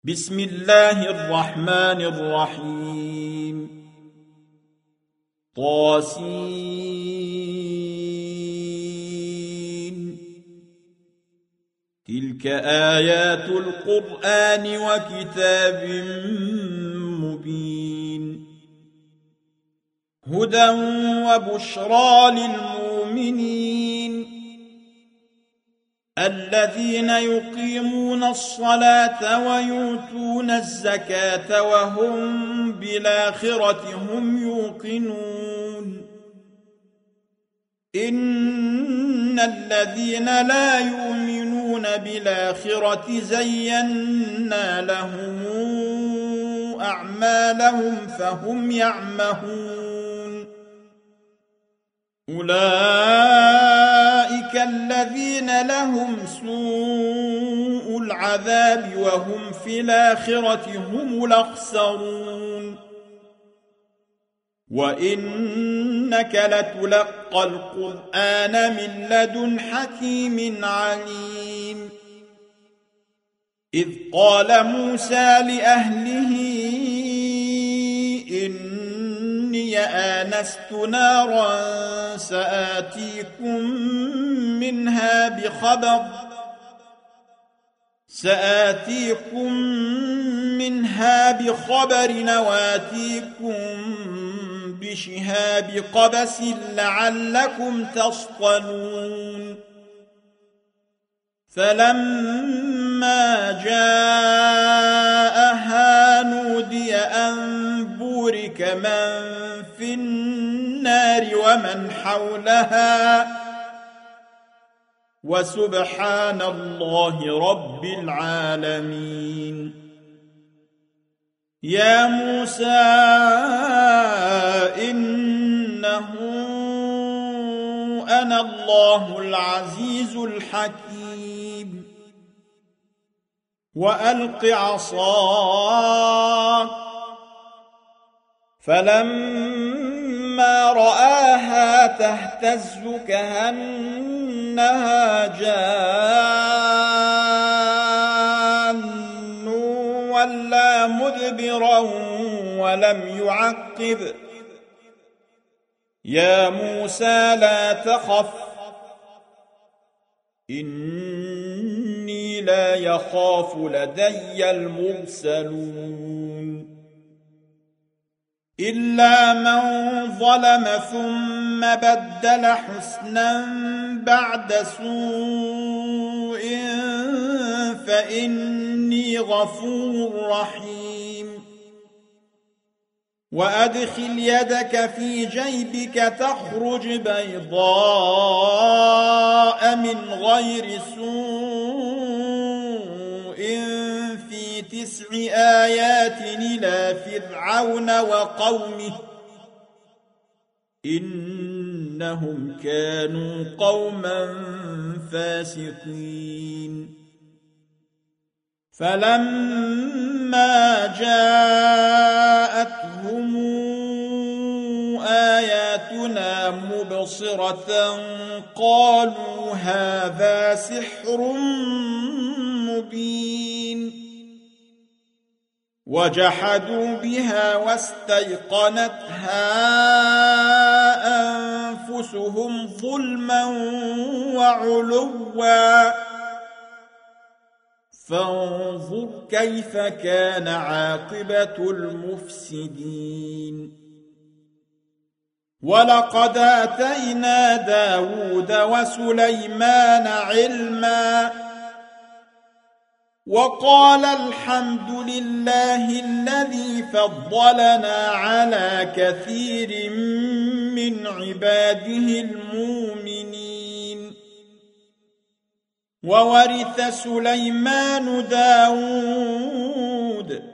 بسم الله الرحمن الرحيم طاسين تلك آيات القرآن وكتاب مبين هدى وبشرى للمؤمنين الذين يقيمون الصلاة ويؤتون الزكاة وهم بالآخرة هم يوقنون إن الذين لا يؤمنون بالآخرة زينا لهم أعمالهم فهم يعمهون أولئك الذين لهم سوء العذاب وهم في الآخرة هم الأخسرون وإنك لتلقى القرآن من لدن حكيم عليم إذ قال موسى لأهله إني آنست نارا سآتيكم منها بخبر وآتيكم بشهاب قبس لعلكم تصطلون فلما جاءها نودي أن بورك من في النار ومن حولها وسبحان الله رب العالمين يا موسى إنه أنا الله العزيز الحكيم وألق عصاك فلما رآها تهتز كأنها جان ولا مدبرا ولم يعقب يا موسى لا تخف إني لا يخاف لدي المرسلون إلا من ظلم ثم بدل حسنا بعد سوء فإني غفور رحيم وأدخل يدك في جيبك تخرج بيضاء من غير سوء في 9 آيات إلى فرعون وقومه إنهم كانوا قوما فاسقين فلما جاءتهم آياتنا مبصرة قالوا هذا سحر مبين وجحدوا بها واستيقنتها أنفسهم ظلما وعلوا فانظر كيف كان عاقبة المفسدين ولقد آتينا داود وسليمان علما وقال الحمد لله الذي فضلنا على كثير من عباده المؤمنين وورث سليمان داود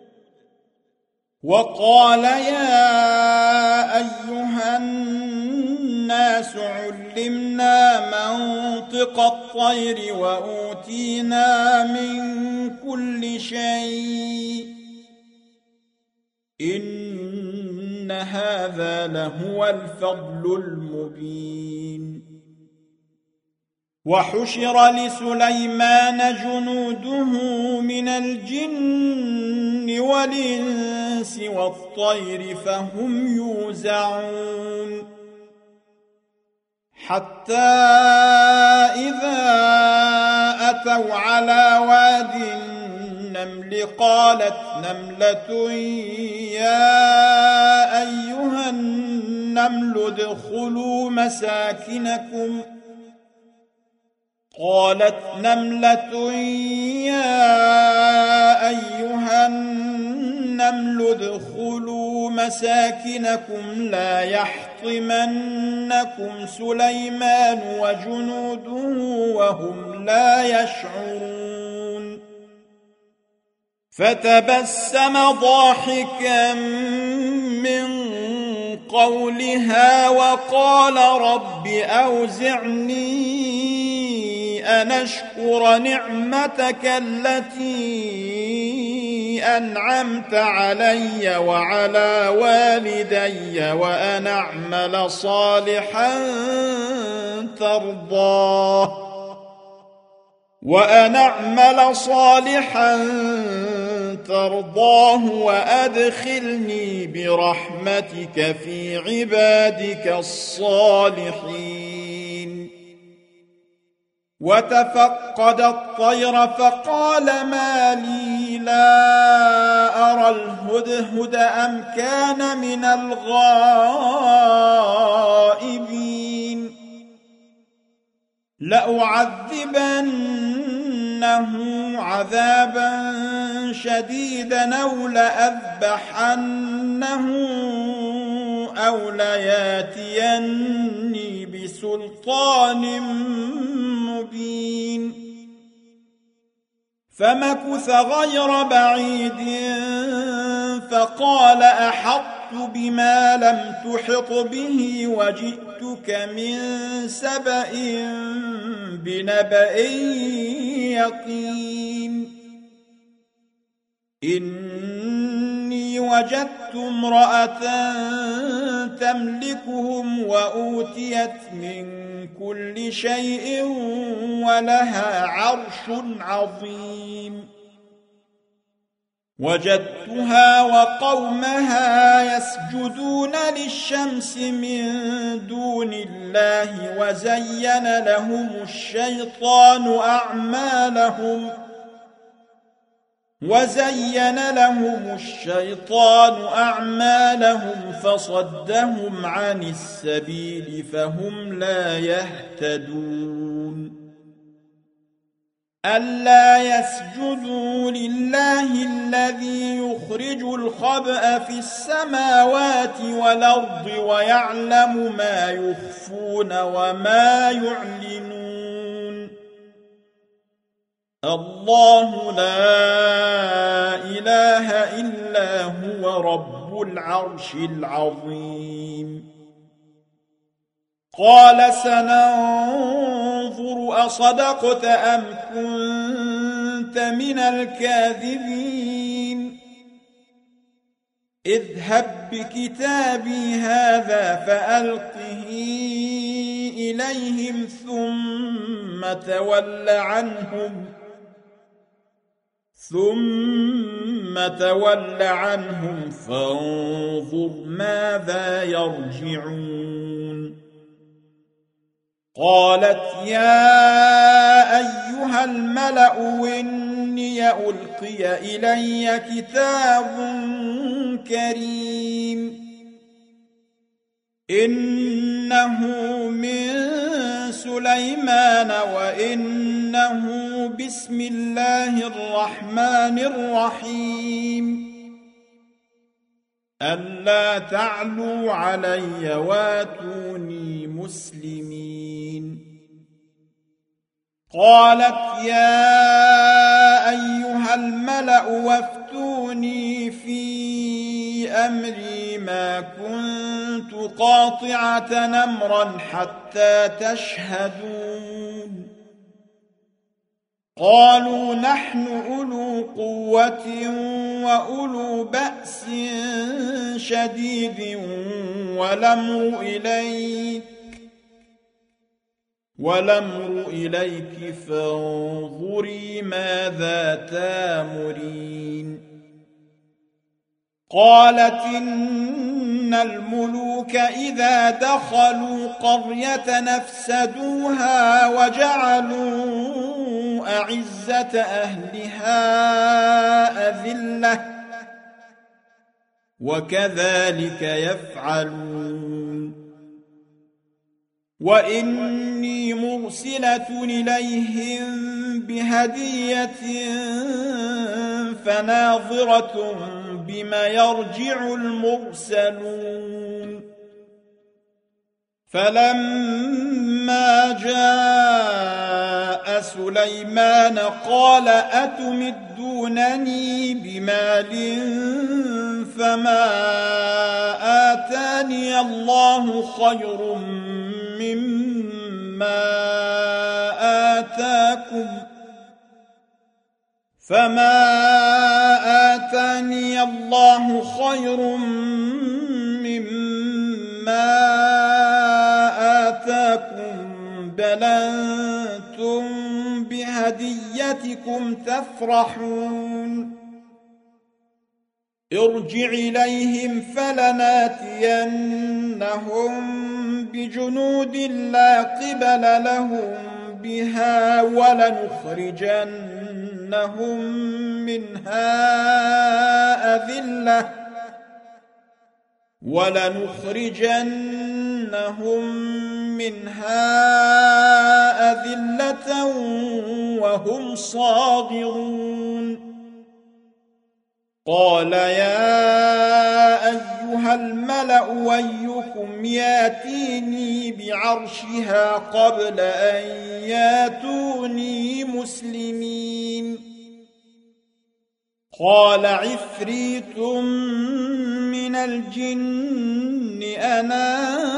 وقال يا أيها الناس علمنا منطق الطير وأوتينا من كل شيء إن هذا لهو الفضل المبين وحشر لسليمان جنوده من الجن والإنس والطير فهم يوزعون حتى إذا أتوا على واد النمل قالت نملة يا أيها النمل ادخلوا مساكنكم لا يحطمنكم سليمان وجنوده وهم لا يشعرون فتبسم ضاحكا من قولها وقال رب أوزعني أن أشكر نعمتك التي أنعمت علي وعلى والدي وأن أعمل صالحا ترضاه وأدخلني برحمتك في عبادك الصالحين وتفقد الطير فقال ما لي لا أرى الهدهد أم كان من الغائبين لأعذبنه عذابا شديدا أو لأذبحنه أو لياتيني بسلطان مبين فمكث غير بعيد فقال أحطت بما لم تحط به وجئتك من سبأ بنبأ يقين إني وجدت امرأة تملكهم وأوتيت من كل شيء ولها عرش عظيم وجدتها وقومها يسجدون للشمس من دون الله وزين لهم الشيطان أعمالهم فصدهم عن السبيل فهم لا يهتدون ألا يسجدوا لله الذي يخرج الخبأ في السماوات والأرض ويعلم ما يخفون وما يعلنون الله لا إله إلا هو رب العرش العظيم قال سننظر أصدقت أم كنت من الكاذبين اذهب بكتابي هذا فألقه إليهم ثم تول عنهم فانظر ماذا يرجعون قالت يا أيها الملأ إني ألقي إلي كتاب كريم إنه من سليمان وإنه بسم الله الرحمن الرحيم ألا تعلوا علي واتوني مسلمين قالت يا أيها الملأ وافتوني في أمري ما كنت قاطعة أمرا حتى تشهدون قالوا نحن أولو قوة وأولو بأس شديد والأمر إليك فانظري ماذا تامرين قالت إن الملوك إذا دخلوا قرية نفسدوها وجعلوا أعزة أهلها أذلة وكذلك يفعلون وإني مرسلة إليهم بهدية فناظرة بما يرجع المرسلون فلما جاء سليمان قال أتمدونني بمال فما آتاني الله خير مما آتاكم بل أنتم بهديتكم تفرحون ارجع إليهم فلناتينهم بجنود لا قبل لهم بها ولنخرجنهم منها أذلة وهم صاغرون قال يا أيها الملأ أيكم ياتيني بعرشها قبل أن ياتوني مسلمين قال عفريت من الجن أنا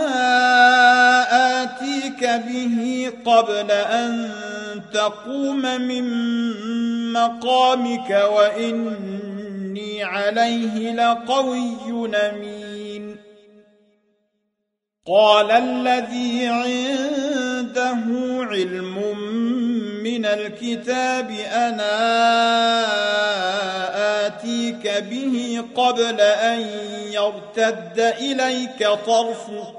آتيك به قبل أن تقوم من مقامك وإني عليه لقوي أمين قال الذي عنده علم من الكتاب أنا آتيك به قبل أن يرتد إليك طرفك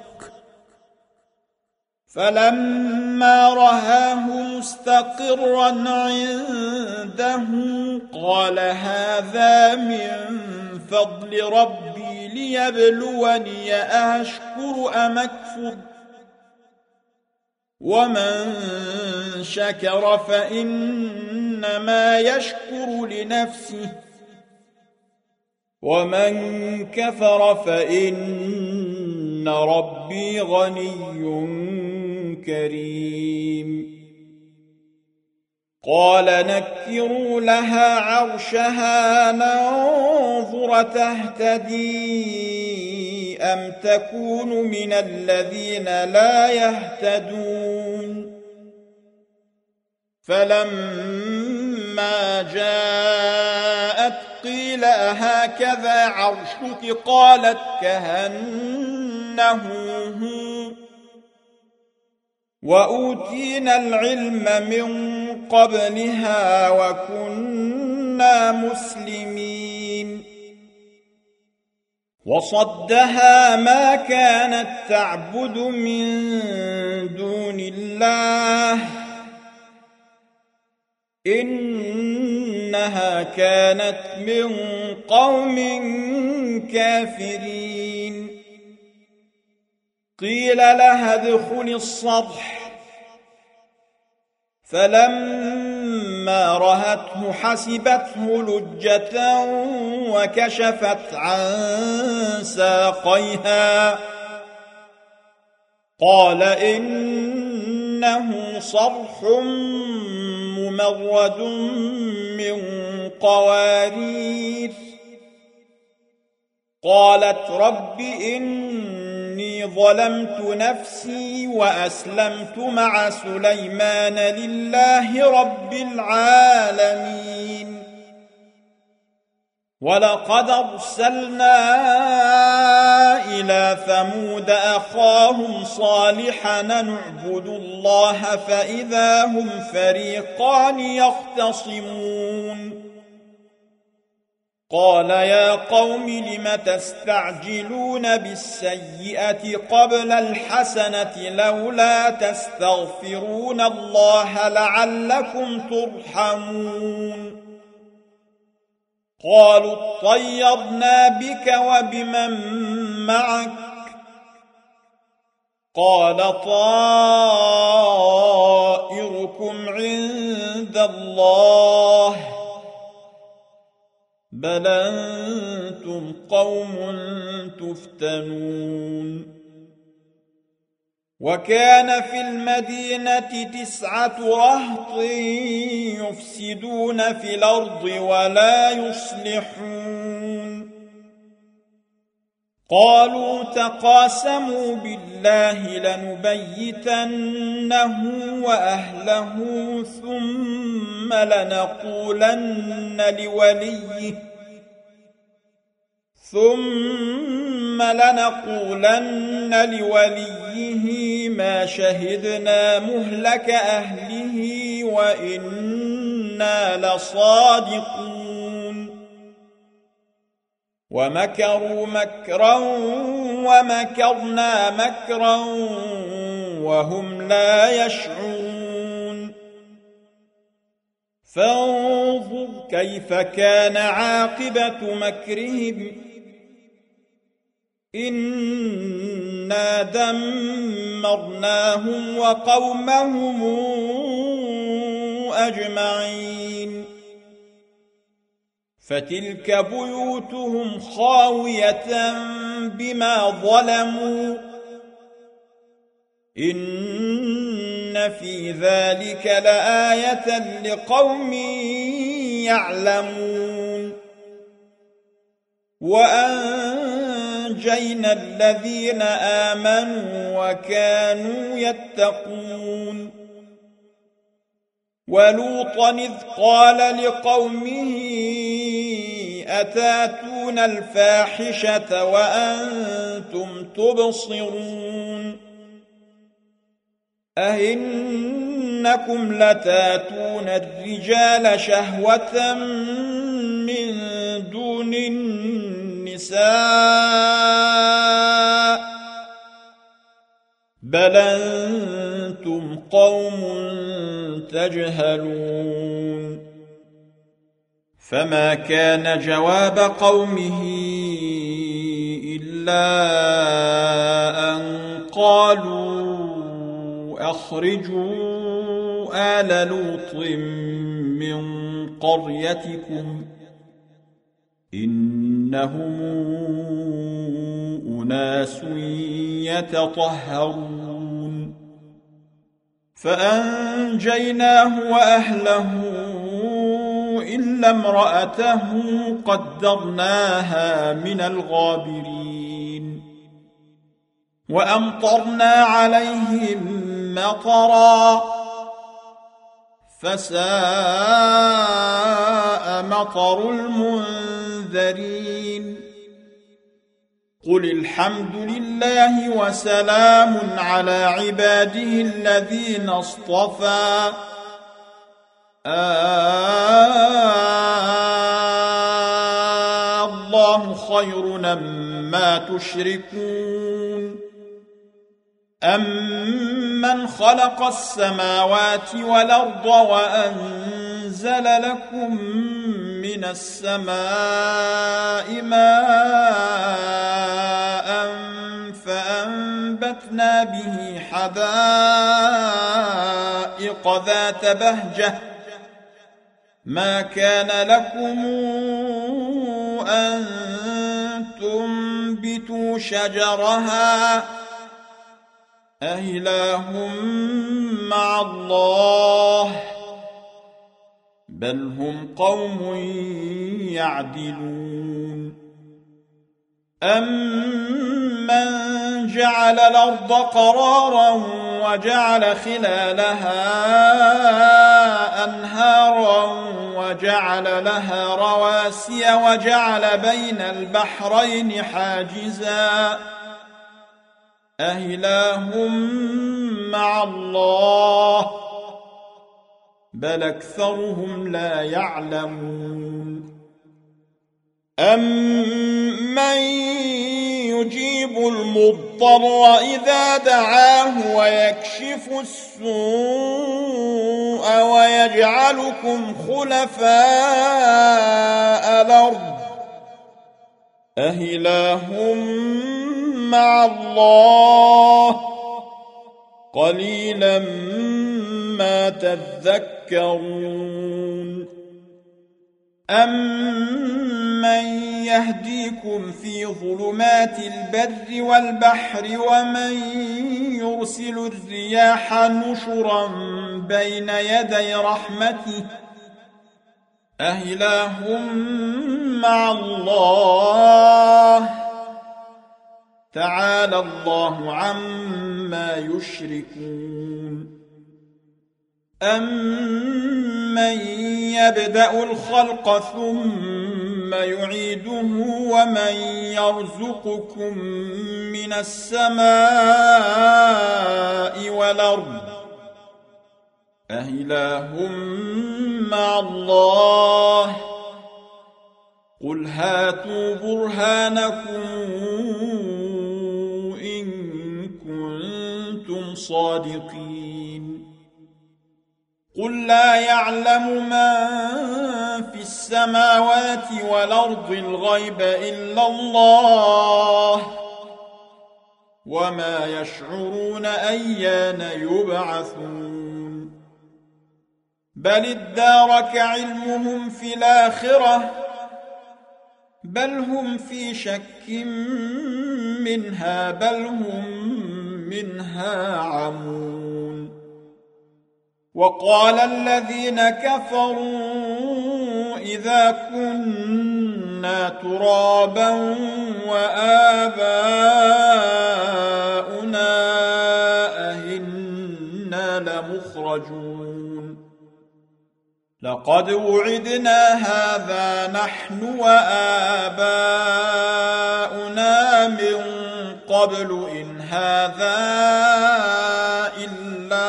فلما رآه مستقرا عنده قال هذا من فضل ربي ليبلوني أشكر أم أكفر ومن شكر فإنما يشكر لنفسه ومن كفر فإن ربي غني كريم قال نكروا لها عرشها ننظر تهتدي أم تكون من الذين لا يهتدون فلما جاءت قيل أهكذا عرشك قالت كأنه هو وأوتينا العلم من قبلها وكنا مسلمين وصدها ما كانت تعبد من دون الله إنها كانت من قوم كافرين قيل لها ادخل الصرح فلما رأته حسبته لجة وكشفت عن ساقيها قال إنه صرح ممرد من قوارير قالت رب إني ظلمت نفسي وأسلمت مع سليمان لله رب العالمين ولقد أرسلنا إلى ثمود أخاهم صالحا أن اعبدوا الله فإذا هم فريقان يختصمون قال يا قوم لم تستعجلون بالسيئة قبل الحسنة لولا تستغفرون الله لعلكم ترحمون قالوا اطيرنا بك وبمن معك قال طائركم عند الله بل أنتم قوم تفتنون وكان في المدينة 9 رهط يفسدون في الأرض ولا يصلحون قالوا تقاسموا بالله لنبيتنه وأهله ثم لنقولن لوليه ما شهدنا مهلك أهله وإنا لصادقون ومكروا مكرا ومكرنا مكرا وهم لا يشعرون فانظر كيف كان عاقبة مكرهم إنا دمرناهم وقومهم أجمعين فتلك بيوتهم خاوية بما ظلموا إن في ذلك لآية لقوم يعلمون وأنجينا الذين آمنوا وكانوا يتقون ولوطا إذ قال لقومه أتاتون الفاحشة وأنتم تبصرون أئنكم لتاتون الرجال شهوة من دون النساء بل أنتم قوم تجهلون فما كان جواب قومه إلا أن قالوا أخرجوا آل لوط من قريتكم إنهم أناس يتطهرون فأنجيناه وأهله إلا امرأته قدرناها من الغابرين وأمطرنا عليهم مطرا فساء مطر المنذرين قل الحمد لله وسلام على عباده الذين اصطفى الله خير أما تشركون أمن خلق السماوات والأرض وأنزل لكم من السماء ماء فأنبتنا به حدائق ذات بهجة ما كان لكم أن تنبتوا شجرها أإله مع الله بل هم قوم يعدلون أمن جعل جعل الأرض قرارا وجعل خلالها أنهارا وجعل لها رواسي وجعل بين البحرين حاجزا أإله مع الله بل أكثرهم لا يعلمون أمن يجيب المضطر إذا دعاه ويكشف السوء ويجعلكم خلفاء الأرض أإله مع الله قليلا ما تذكرون أمن يهديكم في ظلمات البر والبحر ومن يرسل الرياح نشرا بين يدي رحمته أإله مع الله تعالى الله عما يشركون أمن يبدأ الخلق ثم يعيده ومن يرزقكم من السماء والأرض أإله مع الله قل هاتوا برهانكم إن كنتم صادقين قل لا يعلم من في السماوات والأرض الغيب إلا الله وما يشعرون أيان يبعثون بل ادارك علمهم في الآخرة بل هم في شك منها بل هم منها عمون وقال الذين كفروا إذا كنا ترابا وآباؤنا أئنا لمخرجون لقد وعدنا هذا نحن وآباؤنا من قبل إن هذا إلا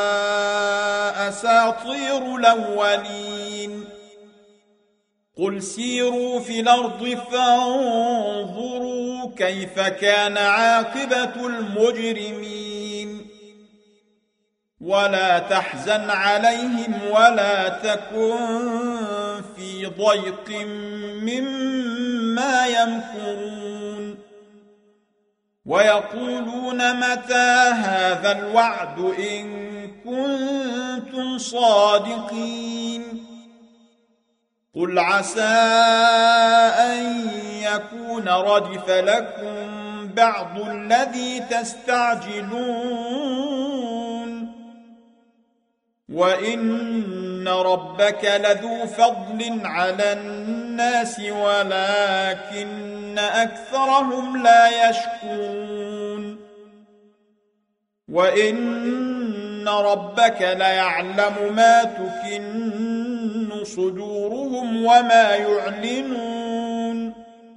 أساطير الأولين قل سيروا في الأرض فانظروا كيف كان عاقبة المجرمين ولا تحزن عليهم ولا تكن في ضيق مما يمكرون ويقولون متى هذا الوعد إن كنتم صادقين قل عسى أن يكون ردف لكم بعض الذي تستعجلون وإن ربك لذو فضل على الناس ولكن أكثرهم لا يشكرون وإن ربك ليعلم ما تكن صدورهم وما يعلنون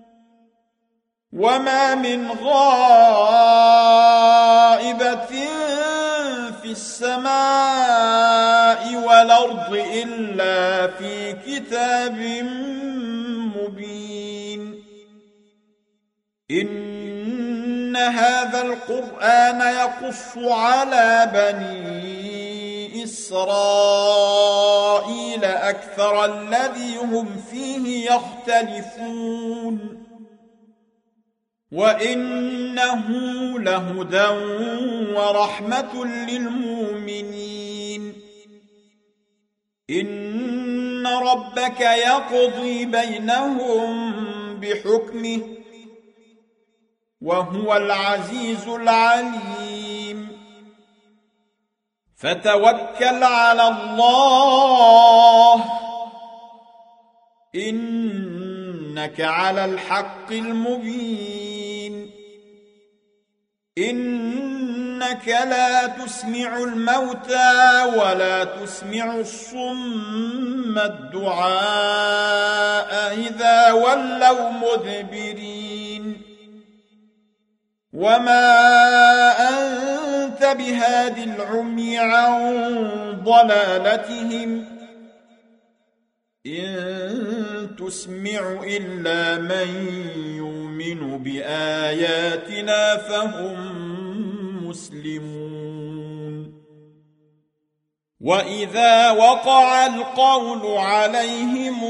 وما من غائبة في السماء والأرض إلا في كتاب مبين إن هذا القرآن يقص على بني إسرائيل أكثر الذي هم فيه يختلفون وإنه لهدى ورحمة للمؤمنين إن ربك يقضي بينهم بحكمه وهو العزيز العليم فتوكل على الله إنك على الحق المبين إنك لا تسمع الموتى ولا تسمع الصم الدعاء إذا ولوا مدبرين وما أنت بهاد العمي عن ضلالتهم إن تسمع إلا من يؤمن بآياتنا فهم مسلمون وإذا وقع القول عليهم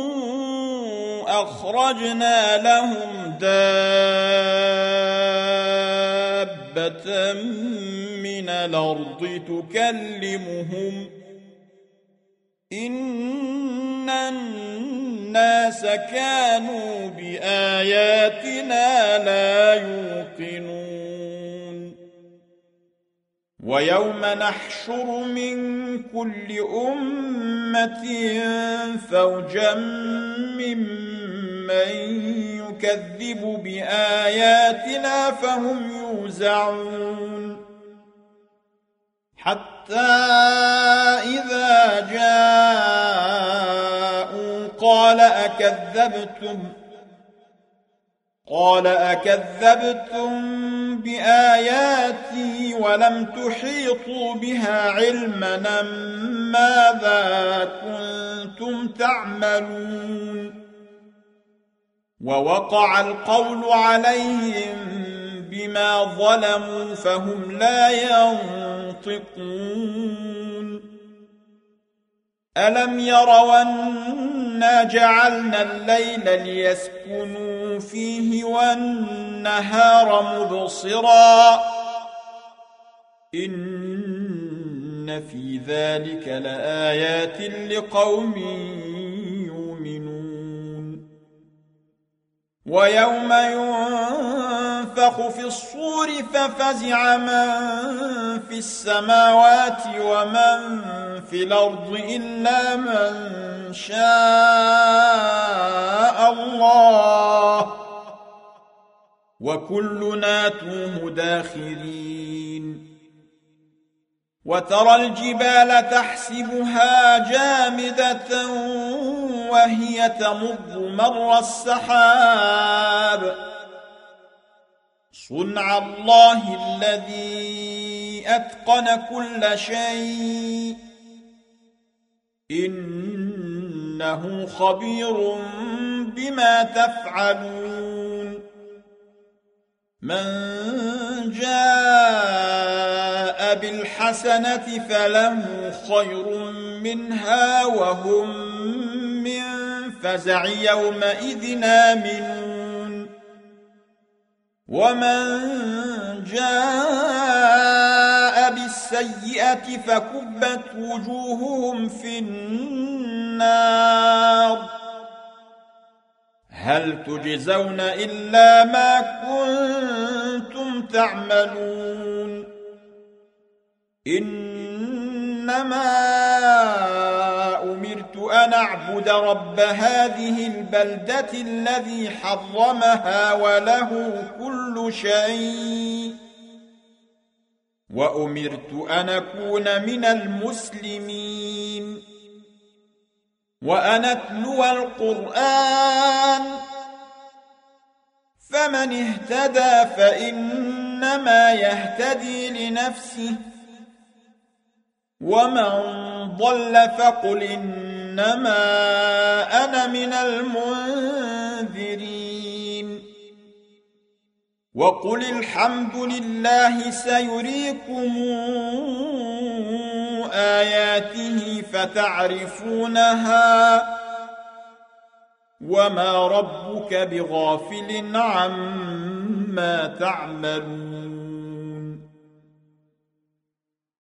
أخرجنا لهم دابة من الأرض تكلمهم إن الناس كانوا بآياتنا لا يوقنون ويوم نحشر من كل أمة فوجا ممن يكذب بآياتنا فهم يوزعون حتى إذا جاءوا قال أكذبتم بآياتي ولم تحيطوا بها علما ماذا كنتم تعملون ووقع القول عليهم بما ظلموا فهم لا ينطقون ألم يروا أنا جعلنا الليل ليسكنوا فيه والنهار مبصرا إن في ذلك لآيات لقوم يؤمنون ويوم ينفخ في الصور ففزع من في السماوات ومن في الأرض إلا من شاء الله وكلنا توه داخرين وترى الجبال تحسبها جامدة وهي تمر مر السحاب صنع الله الذي أتقن كل شيء إنه خبير بما تفعلون من جاء بالحسنة فله خير منها وهم من فزع يومئذ آمنون ومن جاء بالسيئة فكبت وجوههم في النار هل تجزون إلا ما كنتم تعملون إنما أمرت أن أعبد رب هذه البلدة الذي حرمها وله كل شيء وأمرت أن أكون من المسلمين وأن أتلو القرآن فمن اهتدى فإنما يهتدي لنفسه ومن ضل فقل إنما أنا من المنذرين وقل الحمد لله سيريكم آياته فتعرفونها وما ربك بغافل عما تعملون